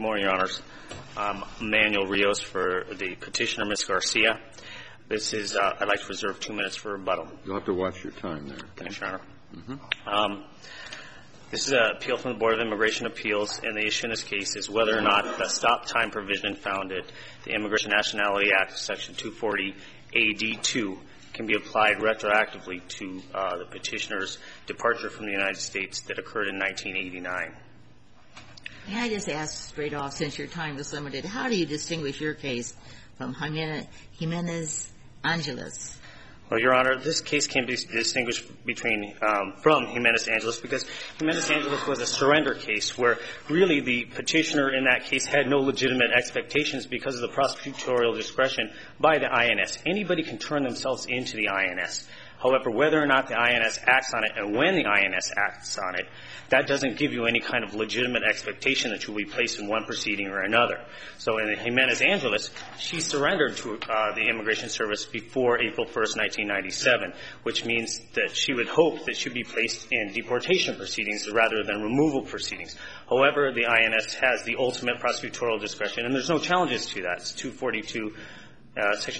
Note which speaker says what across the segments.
Speaker 1: morning, Your Honors. I'm Manuel Rios for the petitioner, Ms. Garcia. I'd like to reserve 2 minutes for rebuttal.
Speaker 2: You'll have to watch your time there.
Speaker 1: Thanks, Your Honor. This is an appeal from the Board of Immigration Appeals, and the issue in this case is whether or not the stop time provision found in the Immigration Nationality Act, Section 240 AD2, can be applied retroactively to the petitioner's departure from the United States that occurred in 1989.
Speaker 3: May I just ask straight off, since your time is limited, how do you distinguish your case from Jimenez-Angeles?
Speaker 1: Well, Your Honor, this case can be distinguished from Jimenez-Angeles because Jimenez-Angeles was a surrender case where really the petitioner in that case had no legitimate expectations because of the prosecutorial discretion by the INS. Anybody can turn themselves into the INS. However, whether or not the INS acts on it and when the INS acts on it, that doesn't give you any kind of legitimate expectation that you'll be placed in one proceeding or another. So in Jimenez-Angeles, she surrendered to the Immigration Service before April 1st, 1997, which means that she would hope that she'd be placed in deportation proceedings rather than removal proceedings. However, the INS has the ultimate prosecutorial discretion, and there's no challenges to that. It's 242, Section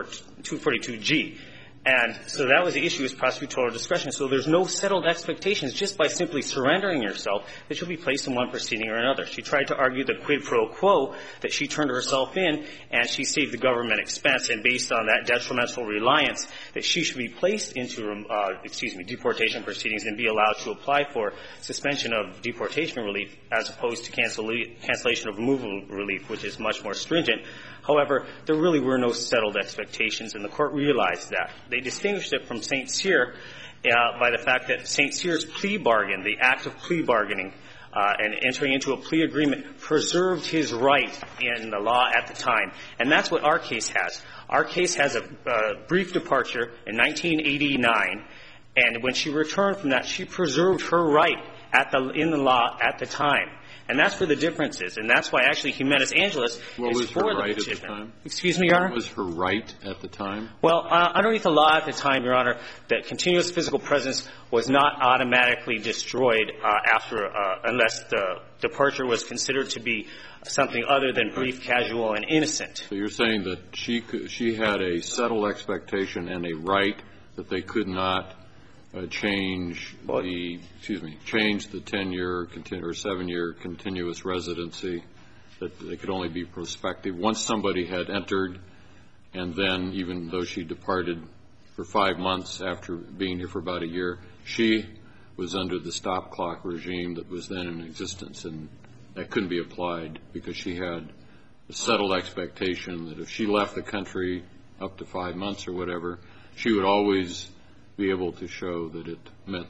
Speaker 1: 242G. And so that was the issue, is prosecutorial discretion. So there's no settled expectations just by simply surrendering yourself that you'll be placed in one proceeding or another. She tried to argue the quid pro quo, that she turned herself in and she saved the government expense, and based on that detrimental reliance that she should be placed into, deportation proceedings and be allowed to apply for suspension of deportation relief as opposed to cancellation of removal relief, which is much more stringent. However, there really were no settled expectations, and the Court realized that. They distinguished it from St. Cyr by the fact that St. Cyr's plea bargain, the act of plea bargaining and entering into a plea agreement, preserved his right in the law at the time. And that's what our case has. Our case has a brief departure in 1989, and when she returned from that, she preserved her right in the law at the time. And that's where the difference is. And that's why actually Jimenez-Angeles is for the petitioner.
Speaker 2: What was her right at the time?
Speaker 1: Excuse me, Your Honor?
Speaker 2: What was her right at the time?
Speaker 1: Well, underneath the law at the time, Your Honor, that continuous physical presence was not automatically destroyed unless the departure was considered to be something other than brief, casual, and innocent.
Speaker 2: So you're saying that she had a settled expectation and a right that they could not change the 10-year or 7-year continuous residency, that they could only be prospective. Once somebody had entered, and then even though she departed for 5 months after being here for about a year, she was under the stop clock regime that was then in existence, and that couldn't be applied because she had a settled expectation that if she left the country up to 5 months or whatever, she would always be able to show that it met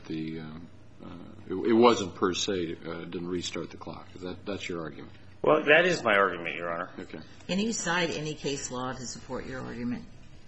Speaker 2: it wasn't per se, didn't restart the clock. That's your argument?
Speaker 1: Well, that is my argument, Your Honor.
Speaker 2: Okay.
Speaker 3: Can you cite any case law to support your argument?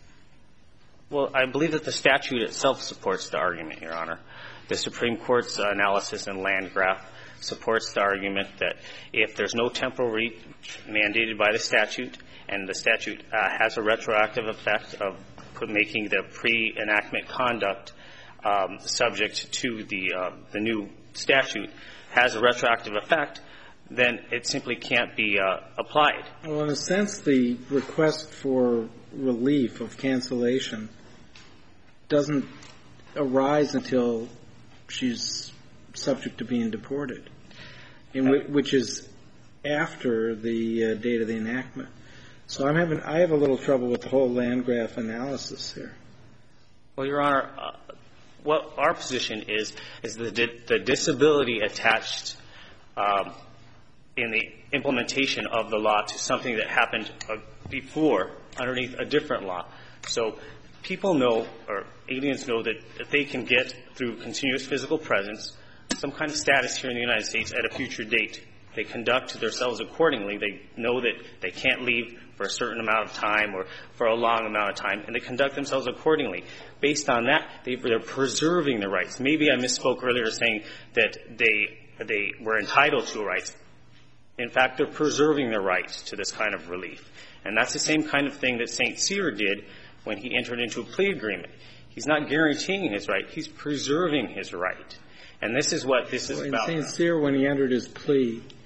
Speaker 1: Well, I believe that the statute itself supports the argument, Your Honor. The Supreme Court's analysis in Landgraf supports the argument that if there's no temporal reach mandated by the statute, and the statute has a retroactive effect of making the pre-enactment conduct subject to the new statute, has a retroactive effect, then it simply can't be applied.
Speaker 4: Well, in a sense, the request for relief of cancellation doesn't arise until she's subject to being deported, which is after the date of the enactment. So I have a little trouble with the whole Landgraf analysis here.
Speaker 1: Well, Your Honor, what our position is the disability attached in the implementation of the law to something that happened before underneath a different law. So people know, or aliens know, that they can get through continuous physical presence some kind of status here in the United States at a future date. They conduct themselves accordingly. They know that they can't leave for a certain amount of time or for a long amount of time, and they conduct themselves accordingly. Based on that, they're preserving their rights. Maybe I misspoke earlier saying that they were entitled to rights. In fact, they're preserving their rights to this kind of relief. And that's the same kind of thing that St. Cyr did when he entered into a plea agreement. He's not guaranteeing his right. He's preserving his right. And this is what this is about.
Speaker 4: In St. Cyr, when he entered his plea,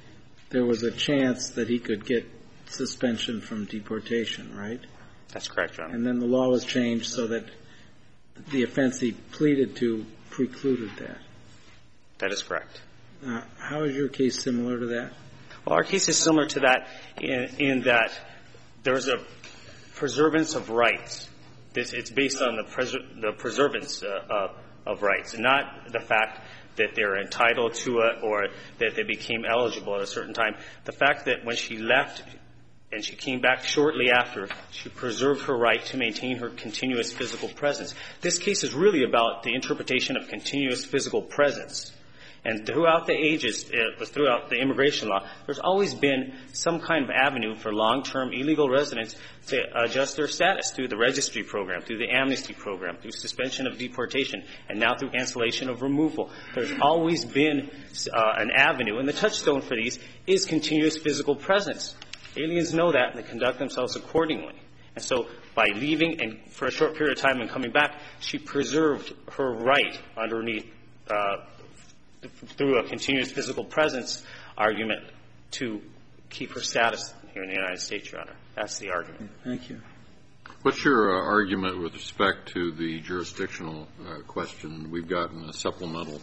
Speaker 4: there was a chance that he could get suspension from deportation, right?
Speaker 1: That's correct, Your Honor.
Speaker 4: And then the law was changed so that the offense he pleaded to precluded that.
Speaker 1: That is correct.
Speaker 4: How is your case similar to that?
Speaker 1: Well, our case is similar to that in that there's a preservance of rights. It's based on the preservance of rights, not the fact that they're entitled to it or that they became eligible at a certain time. The fact that when she left and she came back shortly after, she preserved her right to maintain her continuous physical presence. This case is really about the interpretation of continuous physical presence. And throughout the ages, throughout the immigration law, there's always been some kind of avenue for long-term illegal residents to adjust their status through the registry program, through the amnesty program, through suspension of deportation, and now through cancellation of removal. There's always been an avenue, and the touchstone for these is continuous physical presence. Aliens know that, and they conduct themselves accordingly. And so by leaving and for a short period of time and coming back, she preserved her right underneath through a continuous physical presence argument to keep her status here in the United States, Your Honor. That's the argument.
Speaker 4: Thank you.
Speaker 2: What's your argument with respect to the jurisdictional question? We've gotten a supplemental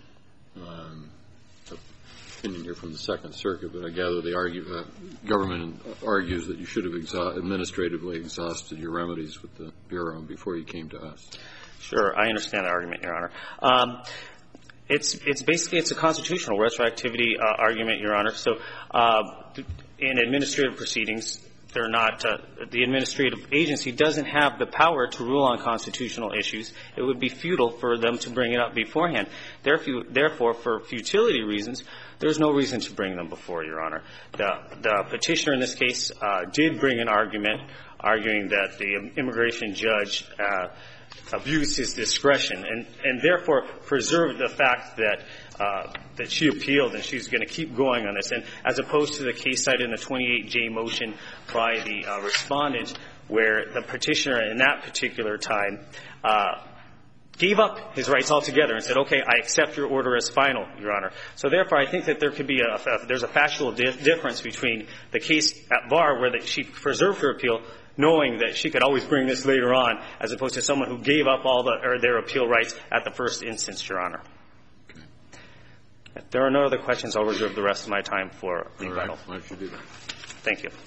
Speaker 2: opinion here from the Second Circuit, but I gather the government argues that you should have administratively exhausted your remedies with the Bureau before you came to us.
Speaker 1: Sure. I understand the argument, Your Honor. It's basically a constitutional retroactivity argument, Your Honor. So in administrative proceedings, they're not the administrative agency doesn't have the power to rule on constitutional issues. It would be futile for them to bring it up beforehand. Therefore, for futility reasons, there's no reason to bring them before, Your Honor. The petitioner in this case did bring an argument arguing that the immigration judge abused his discretion and therefore preserved the fact that she appealed and she's going to keep going on this. And as opposed to the case cited in the 28J motion by the respondent, where the petitioner in that particular time gave up his rights altogether and said, okay, I accept your order as final, Your Honor. So therefore, I think that there could be there's a factual difference between the case at bar where she preserved her appeal, knowing that she could always bring this later on, as opposed to someone who gave up their appeal rights at the first instance, Your Honor.
Speaker 2: Okay.
Speaker 1: If there are no other questions, I'll reserve the rest of my time for rebuttal.
Speaker 2: All right. Why don't you do that?
Speaker 1: Thank you.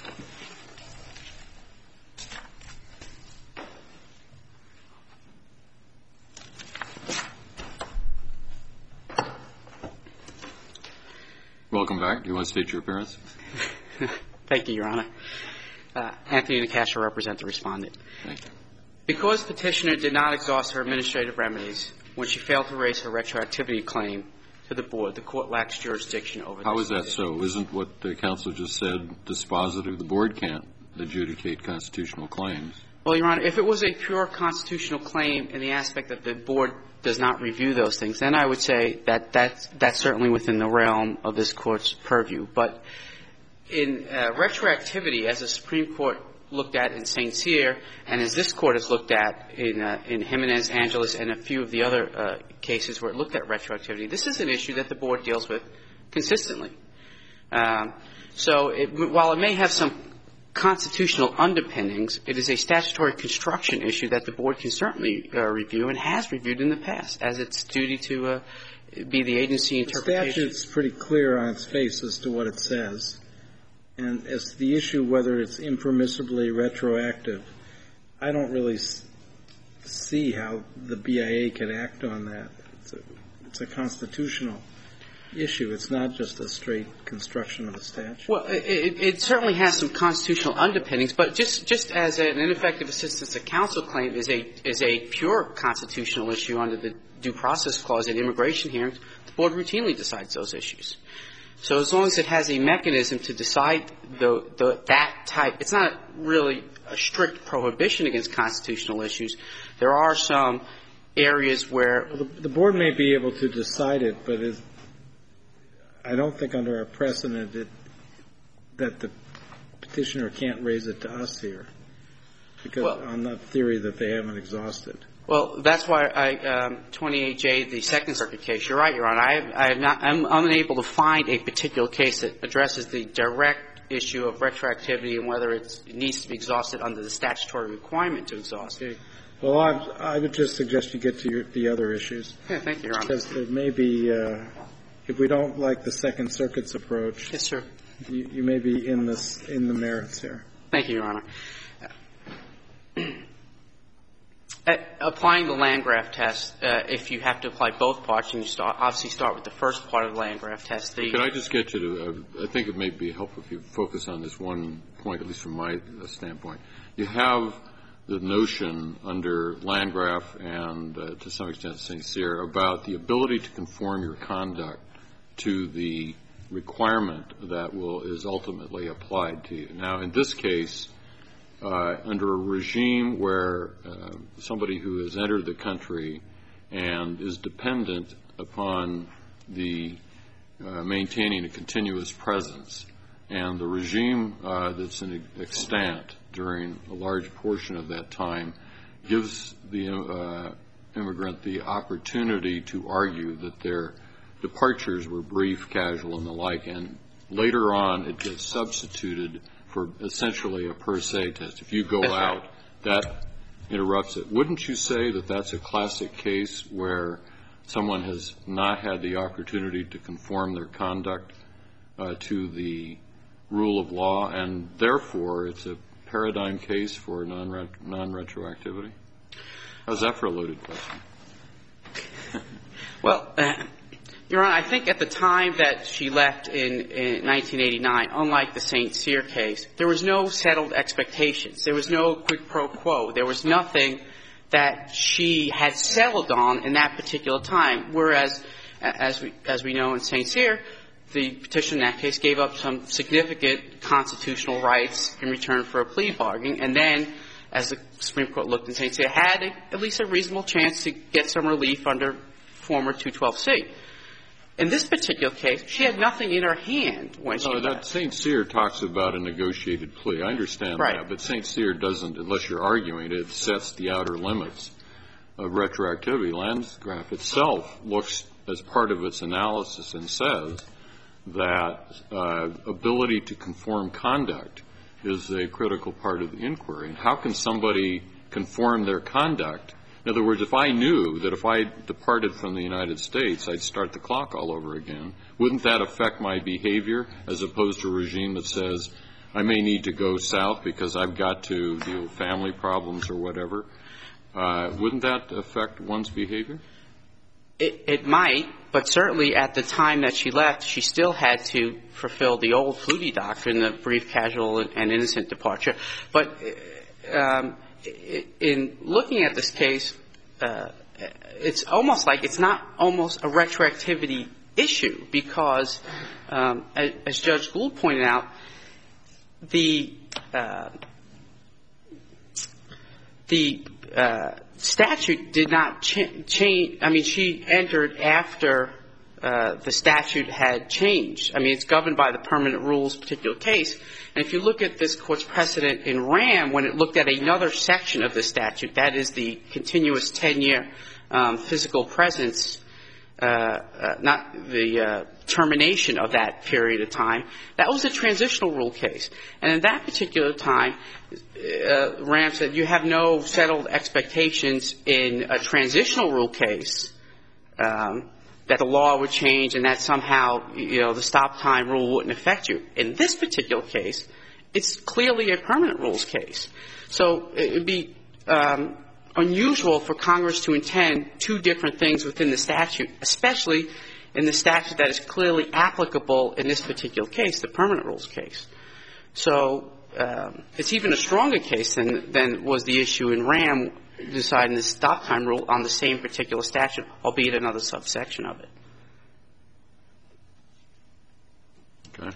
Speaker 2: Welcome back. Do you want to state your appearance?
Speaker 5: Thank you, Your Honor. Anthony Nacascio, I represent the respondent.
Speaker 2: Thank you.
Speaker 5: Because petitioner did not exhaust her administrative remedies when she failed to raise her retroactivity claim to the board, the court lacks jurisdiction over this.
Speaker 2: How is that so? Isn't what the counsel just said dispositive? The board can't adjudicate constitutional claims.
Speaker 5: Well, Your Honor, if it was a pure constitutional claim in the aspect that the board does not review those things, then I would say that that's certainly within the realm of this court's purview. But in retroactivity, as the Supreme Court looked at in St. Cyr, and as this court has looked at in Jimenez, Angeles, and a few of the other cases where it looked at retroactivity, this is an issue that the board deals with consistently. So while it may have some constitutional underpinnings, it is a statutory construction issue that the board can certainly review and has reviewed in the past as its duty to be the agency interpretation.
Speaker 4: The statute's pretty clear on its face as to what it says. And as to the issue whether it's impermissibly retroactive, I don't really see how the BIA can act on that. It's a constitutional issue. It's not just a straight construction of the statute.
Speaker 5: Well, it certainly has some constitutional underpinnings, but just as an ineffective assistance to counsel claim is a pure constitutional issue under the Due Process Clause in immigration hearings, the board routinely decides those issues. So as long as it has a mechanism to decide that type, it's not really a strict prohibition against constitutional issues. There are some areas where
Speaker 4: the board may be able to decide it, but I don't think under our precedent that the petitioner can't raise it to us here, because on the theory that they haven't exhausted.
Speaker 5: Well, that's why 28J, the Second Circuit case, you're right, Your Honor. I'm unable to find a particular case that addresses the direct issue of retroactivity and whether it needs to be exhausted under the statutory requirement to exhaust.
Speaker 4: Okay. Well, I would just suggest you get to the other issues.
Speaker 5: Yeah, thank you, Your Honor.
Speaker 4: Because there may be, if we don't like the Second Circuit's approach,
Speaker 5: yes, sir.
Speaker 4: You may be in the merits here.
Speaker 5: Thank you, Your Honor. Applying the Landgraf test, if you have to apply both parts, and you obviously start with the first part of the Landgraf test.
Speaker 2: Can I just get you to, I think it may be helpful if you focus on this one point, at least from my standpoint. You have the notion under Landgraf and to some extent St. Cyr about the ability to conform your conduct to the requirement that is ultimately applied to you. Now, in this case, under a regime where somebody who has entered the country and is dependent upon the maintaining a continuous presence, and the regime that's in extant during a large portion of that time gives the immigrant the opportunity to argue that their departures were brief, casual, and the like, and later on it gets substituted for essentially a per se test. If you go out, that interrupts it. Wouldn't you say that that's a classic case where someone has not had the opportunity to conform their conduct to the rule of law, and therefore it's a paradigm case for non-retroactivity? How's that for a loaded question?
Speaker 5: Well, Your Honor, I think at the time that she left in 1989, unlike the St. Cyr case, there was no settled expectations. There was no quid pro quo. There was nothing that she had settled on in that particular time, whereas, as we know in St. Cyr, the petitioner in that case gave up some significant constitutional rights in return for a plea bargain, and then, as the Supreme Court looked in St. Cyr, had at least a reasonable chance to get some relief under former 212C. In this particular case, she had nothing in her hand when she left.
Speaker 2: That St. Cyr talks about a negotiated plea. I understand that, but St. Cyr doesn't, unless you're arguing it, sets the outer limits of retroactivity. Landgraf itself looks as part of its analysis and says that ability to conform conduct is a critical part of the inquiry. And how can somebody conform their conduct? In other words, if I knew that if I departed from the United States, I'd start the clock all over again, wouldn't that affect my behavior as opposed to a regime that says I may need to go south because I've got to deal with family problems or whatever? Wouldn't that affect one's behavior?
Speaker 5: It might, but certainly at the time that she left, she still had to fulfill the old Flutie doctrine, the brief, casual, and innocent departure. But in looking at this case, it's almost like it's not almost a retroactivity issue because, as Judge Gould pointed out, the statute did not change. I mean, she entered after the statute had changed. I mean, it's governed by the permanent rules particular case. And if you look at this Court's precedent in Ram, when it looked at another section of the statute, that is the continuous 10-year physical presence, not the termination of that period of time, that was a transitional rule case. And in that particular time, Ram said you have no settled expectations in a transitional rule case that the law would change and that somehow, the stop time rule wouldn't affect you. In this particular case, it's clearly a permanent rules case. So it would be unusual for Congress to intend two different things within the statute, especially in the statute that is clearly applicable in this particular case, the permanent rules case. So it's even a stronger case than was the issue in Ram deciding the stop time rule on the same particular statute, albeit another subsection of it.
Speaker 2: Okay.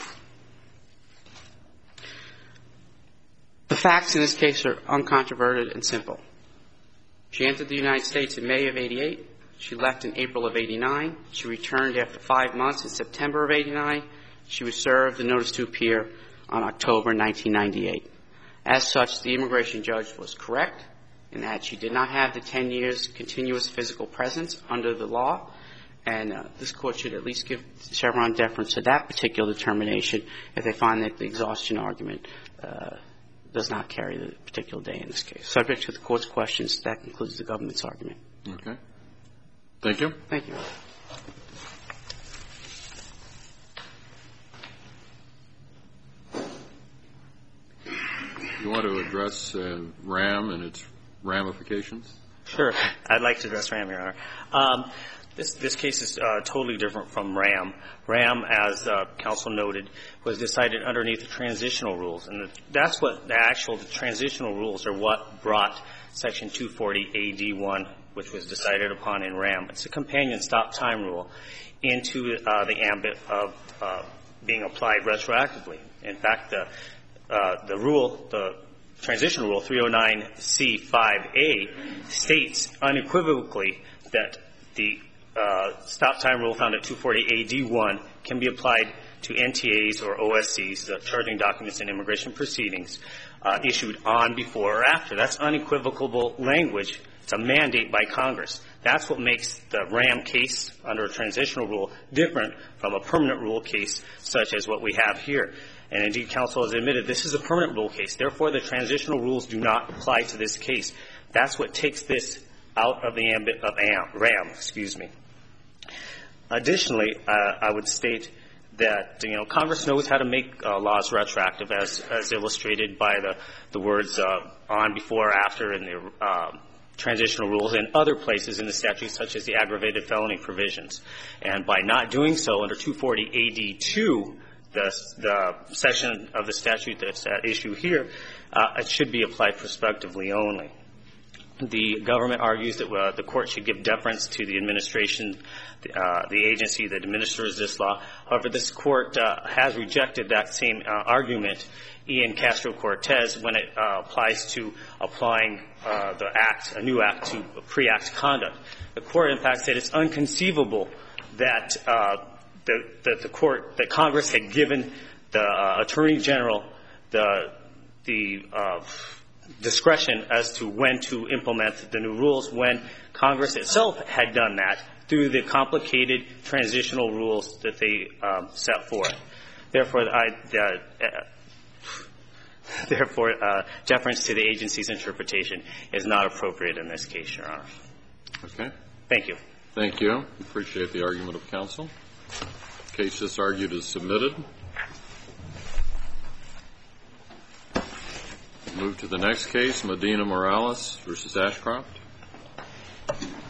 Speaker 5: The facts in this case are uncontroverted and simple. She entered the United States in May of 88. She left in April of 89. She returned after 5 months in September of 89. She was served the notice to appear on October 1998. As such, the immigration judge was correct in that she did not have the 10 years continuous physical presence under the law, and this Court should at least give Chevron deference to that particular determination if they find that the exhaustion argument does not carry the particular day in this case. Subject to the Court's questions, that concludes the government's argument.
Speaker 2: Okay. Thank you.
Speaker 5: Thank you.
Speaker 2: You want to address RAM and its ramifications?
Speaker 1: Sure. I'd like to address RAM, Your Honor. This case is totally different from RAM. RAM, as counsel noted, was decided underneath the transitional rules, and that's what the transitional rules are what brought Section 240AD1, which was decided upon in RAM. It's a companion stop time rule into the ambit of being applied retroactively. In fact, the rule, the transitional rule 309C5A states unequivocally that the stop time rule found at 240AD1 can be applied to NTAs or OSCs, the charging documents in immigration proceedings, issued on, before, or after. That's unequivocal language. It's a mandate by Congress. That's what makes the RAM case under a transitional rule different from a permanent rule case such as what we have here. And indeed, counsel has admitted this is a permanent rule case. Therefore, the transitional rules do not apply to this case. That's what takes this out of the ambit of RAM. Additionally, I would state that, Congress knows how to make laws retroactive, as illustrated by the words on, before, after in the transitional rules and other places in the statute, such as the aggravated felony provisions. And by not doing so under 240AD2, the section of the statute that's at issue here, it should be applied prospectively only. The government argues that the Court should give deference to the administration, the agency that administers this law. However, this Court has rejected that same argument in Castro-Cortez when it applies to applying the act, a new act, to pre-act conduct. The Court, in fact, said it's unconceivable that that Congress had given the Attorney General the discretion as to when to implement the new rules, when Congress itself had done that through the complicated transitional rules that they set forth. Therefore, deference to the agency's interpretation is not appropriate in this case, Your Honor.
Speaker 2: Okay.
Speaker 1: Thank you.
Speaker 2: Thank you. Appreciate the argument of counsel. The case just argued is submitted. Move to the next case, Medina Morales versus Ashcroft.